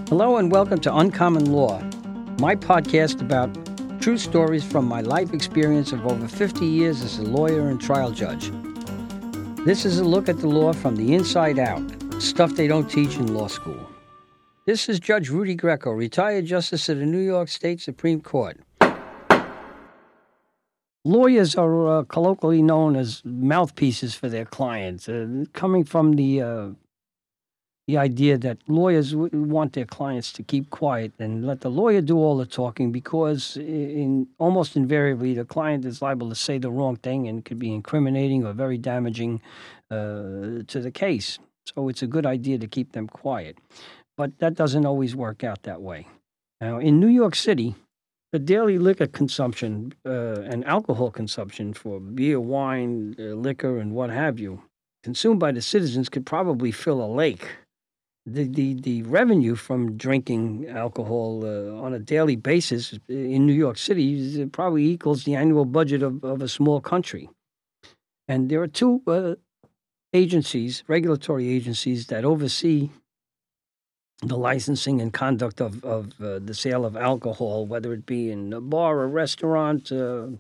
Hello and welcome to Uncommon Law, my podcast about true stories from my life experience of over 50 years as a lawyer and trial judge. This is a look at the law from the inside out, stuff they don't teach in law school. This is Judge Rudy Greco, retired justice of the New York State Supreme Court. Lawyers are colloquially known as mouthpieces for their clients, coming from the idea that lawyers want their clients to keep quiet and let the lawyer do all the talking because almost invariably the client is liable to say the wrong thing and could be incriminating or very damaging to the case. So it's a good idea to keep them quiet. But that doesn't always work out that way. Now, in New York City, the daily liquor consumption and alcohol consumption for beer, wine, liquor, and what have you, consumed by the citizens could probably fill a lake. The revenue from drinking alcohol on a daily basis in New York City probably equals the annual budget of a small country. And there are two regulatory agencies, that oversee the licensing and conduct of the sale of alcohol, whether it be in a bar, a restaurant, a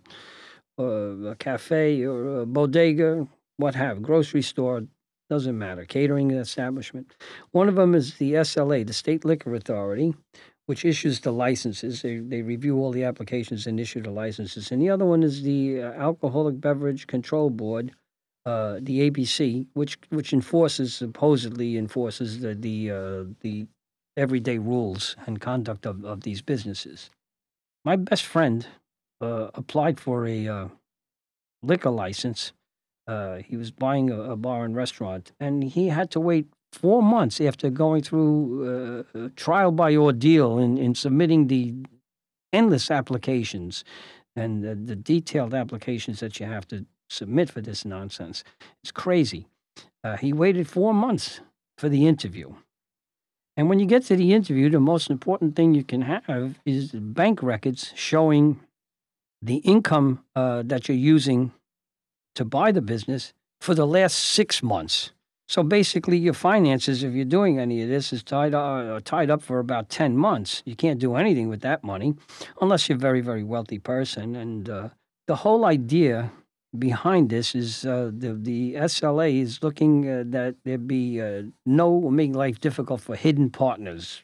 cafe, or a bodega, grocery store, doesn't matter, catering establishment. One of them is the SLA, the State Liquor Authority, which issues the licenses. They review all the applications and issue the licenses. And the other one is the Alcoholic Beverage Control Board, the ABC, which supposedly enforces the everyday rules and conduct of these businesses. My best friend applied for a liquor license. He was buying a bar and restaurant, and he had to wait 4 months after going through trial by ordeal in submitting the endless applications and the detailed applications that you have to submit for this nonsense. It's crazy. He waited 4 months for the interview. And when you get to the interview, the most important thing you can have is bank records showing the income that you're using to buy the business for the last 6 months. So basically your finances, if you're doing any of this, is tied up for about 10 months. You can't do anything with that money unless you're a very, very wealthy person. And the whole idea behind this is the SLA is looking that there be making life difficult for hidden partners,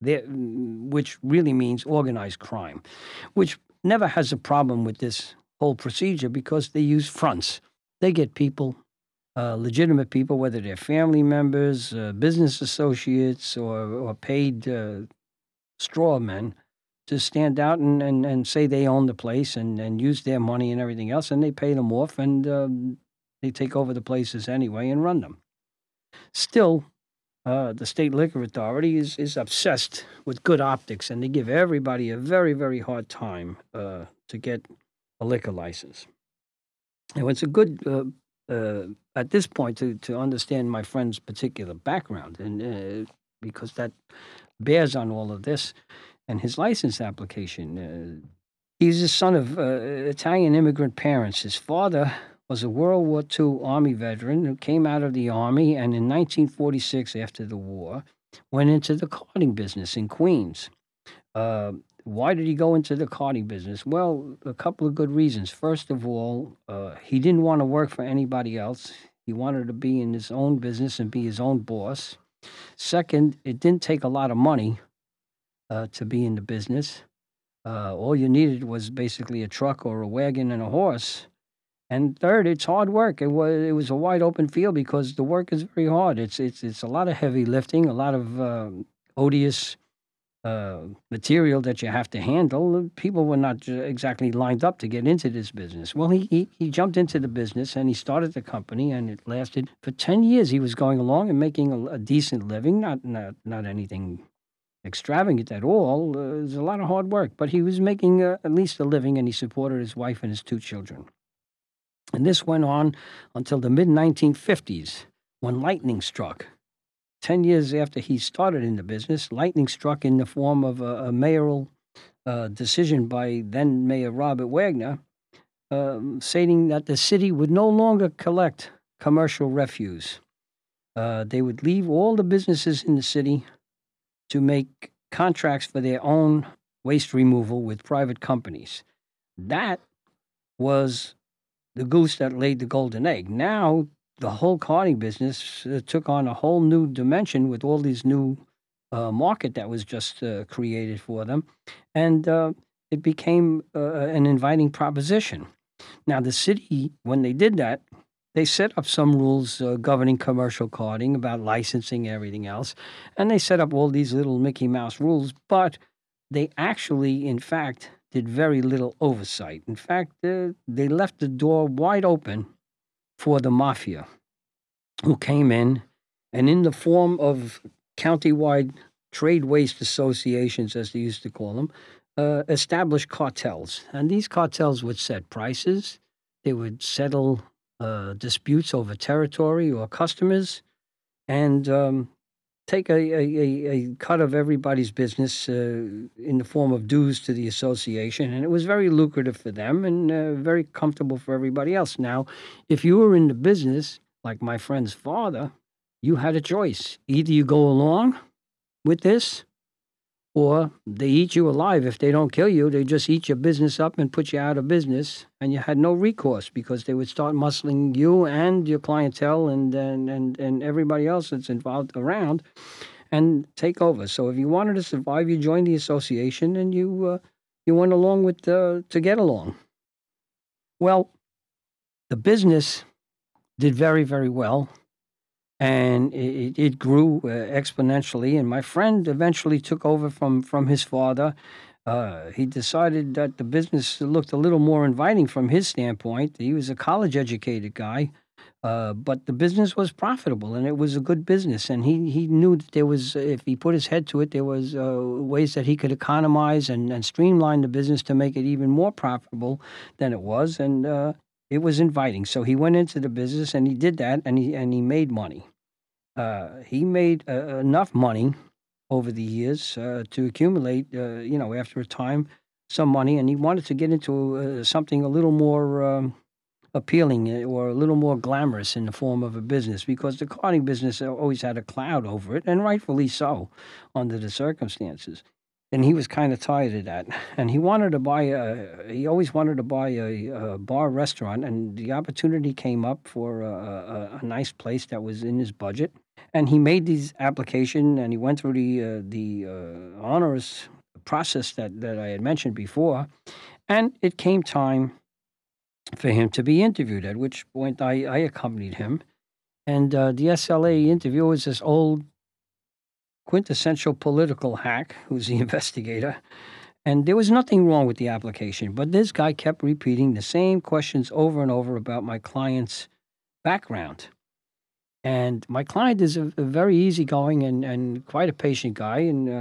which really means organized crime, which never has a problem with this whole procedure because they use fronts. They get people, legitimate people, whether they're family members, business associates, or paid straw men, to stand out and say they own the place and use their money and everything else, and they pay them off, and they take over the places anyway and run them. Still, the State Liquor Authority is obsessed with good optics, and they give everybody a very, very hard time to get a liquor license. And it's a good, at this point, to understand my friend's particular background, and because that bears on all of this and his license application. He's the son of Italian immigrant parents. His father was a World War II Army veteran who came out of the Army, and in 1946, after the war, went into the carding business in Queens. Why did he go into the carding business? Well, a couple of good reasons. First of all, he didn't want to work for anybody else. He wanted to be in his own business and be his own boss. Second, it didn't take a lot of money to be in the business. All you needed was basically a truck or a wagon and a horse. And third, it's hard work. It was a wide open field because the work is very hard. It's a lot of heavy lifting, a lot of odious material that you have to handle. People were not exactly lined up to get into this business. Well, he jumped into the business and he started the company, and it lasted for 10 years. He was going along and making a decent living, not anything extravagant at all. It was a lot of hard work, but he was making at least a living, and he supported his wife and his 2 children. And this went on until the mid-1950s, when lightning struck. 10 years after he started in the business, lightning struck in the form of a mayoral decision by then Mayor Robert Wagner, stating that the city would no longer collect commercial refuse. They would leave all the businesses in the city to make contracts for their own waste removal with private companies. That was the goose that laid the golden egg. Now, the whole carting business took on a whole new dimension with all these new market that was just created for them. And it became an inviting proposition. Now, the city, when they did that, they set up some rules governing commercial carting about licensing and everything else. And they set up all these little Mickey Mouse rules, but they actually, in fact, did very little oversight. In fact, they left the door wide open for the mafia who came in the form of countywide trade waste associations, as they used to call them, established cartels. And these cartels would set prices, they would settle disputes over territory or customers, and take a cut of everybody's business in the form of dues to the association. And it was very lucrative for them and very comfortable for everybody else. Now, if you were in the business, like my friend's father, you had a choice. Either you go along with this, or they eat you alive. If they don't kill you, they just eat your business up and put you out of business, and you had no recourse because they would start muscling you and your clientele and everybody else that's involved around and take over. So if you wanted to survive, you joined the association and you went along with to get along. Well, the business did very, very well. And it grew exponentially. And my friend eventually took over from his father. He decided that the business looked a little more inviting from his standpoint. He was a college-educated guy, but the business was profitable, and it was a good business. And he knew that there was, if he put his head to it, there was ways that he could economize and streamline the business to make it even more profitable than it was. And it was inviting. So he went into the business, and he did that, and he made money. He made enough money over the years to accumulate, after a time, some money, and he wanted to get into something a little more appealing or a little more glamorous in the form of a business, because the carting business always had a cloud over it, and rightfully so, under the circumstances. And he was kind of tired of that, and he always wanted to buy a bar restaurant, and the opportunity came up for a nice place that was in his budget. And he made these application, and he went through the onerous process that I had mentioned before, and it came time for him to be interviewed, at which point I accompanied him. And the SLA interviewer was this old quintessential political hack who's the investigator. And there was nothing wrong with the application, but this guy kept repeating the same questions over and over about my client's background. And my client is a very easygoing and quite a patient guy,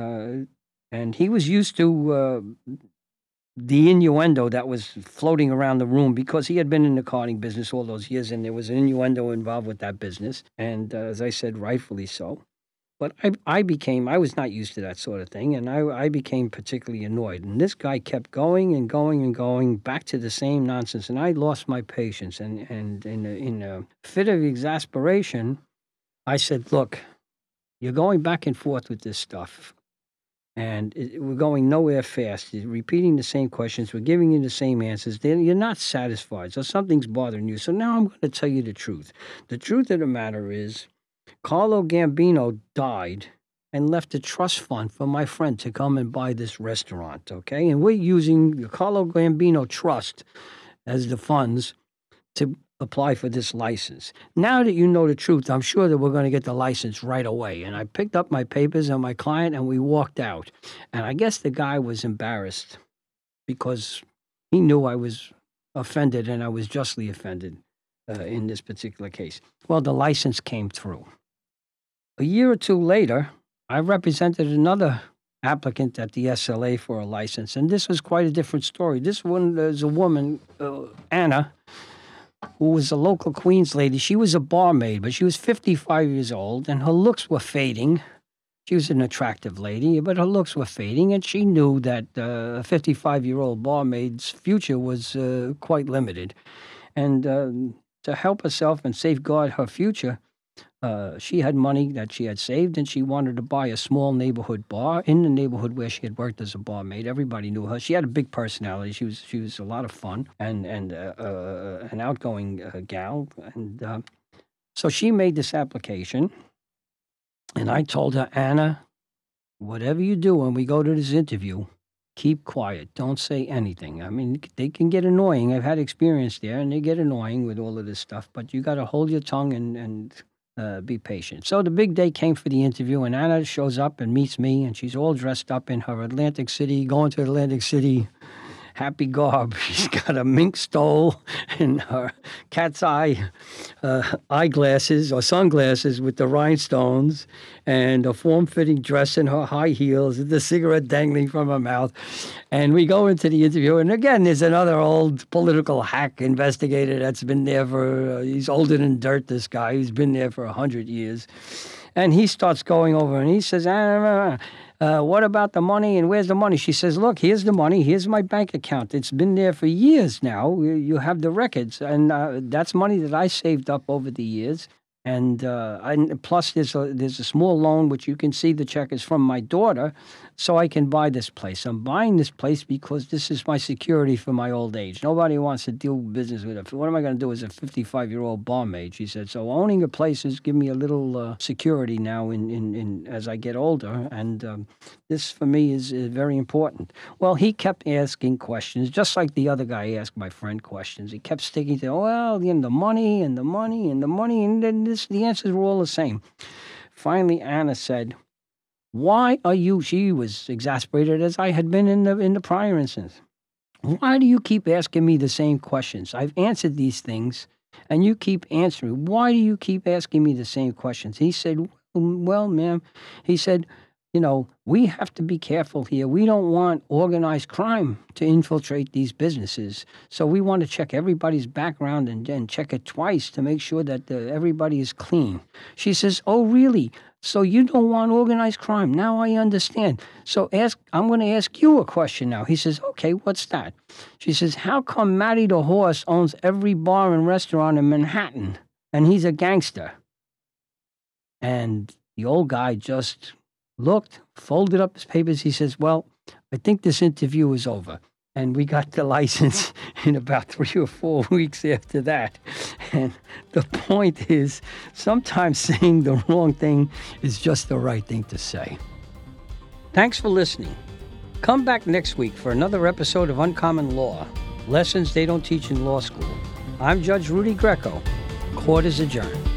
and he was used to the innuendo that was floating around the room, because he had been in the carting business all those years, and there was an innuendo involved with that business. And as I said, rightfully so. But I was not used to that sort of thing, and I became particularly annoyed. And this guy kept going and going and going back to the same nonsense, and I lost my patience. And in a fit of exasperation, I said, "Look, you're going back and forth with this stuff, and we're going nowhere fast. You're repeating the same questions. We're giving you the same answers. Then you're not satisfied, so something's bothering you. So now I'm going to tell you the truth. The truth of the matter is, Carlo Gambino died and left a trust fund for my friend to come and buy this restaurant, okay? And we're using the Carlo Gambino Trust as the funds to apply for this license. Now that you know the truth, I'm sure that we're going to get the license right away." And I picked up my papers and my client, and we walked out. And I guess the guy was embarrassed because he knew I was offended, and I was justly offended in this particular case. Well, the license came through. A year or two later, I represented another applicant at the SLA for a license, and this was quite a different story. This one is a woman, Anna, who was a local Queens lady. She was a barmaid, but she was 55 years old, and her looks were fading. She was an attractive lady, but her looks were fading, and she knew that a 55-year-old barmaid's future was quite limited. And to help herself and safeguard her future, She had money that she had saved, and she wanted to buy a small neighborhood bar in the neighborhood where she had worked as a barmaid. Everybody knew her. She had a big personality. She was a lot of fun and an outgoing gal. And so she made this application, and I told her, Anna, whatever you do when we go to this interview, keep quiet. Don't say anything. I mean, they can get annoying. I've had experience there, and they get annoying with all of this stuff. But you got to hold your tongue and be patient. So the big day came for the interview, and Anna shows up and meets me, and she's all dressed up in her going to Atlantic City happy garb. She's got a mink stole and her cat's eye eyeglasses or sunglasses with the rhinestones, and a form-fitting dress and her high heels, and the cigarette dangling from her mouth. And we go into the interview, and again, there's another old political hack investigator that's been there for, he's older than dirt, this guy. He's been there for 100 years. And he starts going over, and he says, what about the money, and where's the money? She says, look, here's the money. Here's my bank account. It's been there for years now. You have the records, and that's money that I saved up over the years. And plus, there's a small loan, which you can see the check is from my daughter, so I can buy this place. I'm buying this place because this is my security for my old age. Nobody wants to do business with it. What am I going to do as a 55-year-old barmaid? She said, so owning a place is give me a little security now in as I get older, and this for me is very important. Well, he kept asking questions, just like the other guy asked my friend questions. He kept sticking to, the money and the money and the money, and then the answers were all the same. Finally, Anna said, why are you, she was exasperated as I had been in the prior instance. Why do you keep asking me the same questions? I've answered these things, and you keep answering. Why do you keep asking me the same questions? He said, well, ma'am, he said, we have to be careful here. We don't want organized crime to infiltrate these businesses. So we want to check everybody's background and check it twice to make sure that everybody is clean. She says, oh, really? So you don't want organized crime. Now I understand. So I'm going to ask you a question now. He says, okay, what's that? She says, how come Matty the Horse owns every bar and restaurant in Manhattan, and he's a gangster? And the old guy just looked, folded up his papers. He says, well, I think this interview is over. And we got the license in about 3 or 4 weeks after that. And the point is, sometimes saying the wrong thing is just the right thing to say. Thanks for listening. Come back next week for another episode of Uncommon Law, lessons they don't teach in law school. I'm Judge Rudy Greco. Court is adjourned.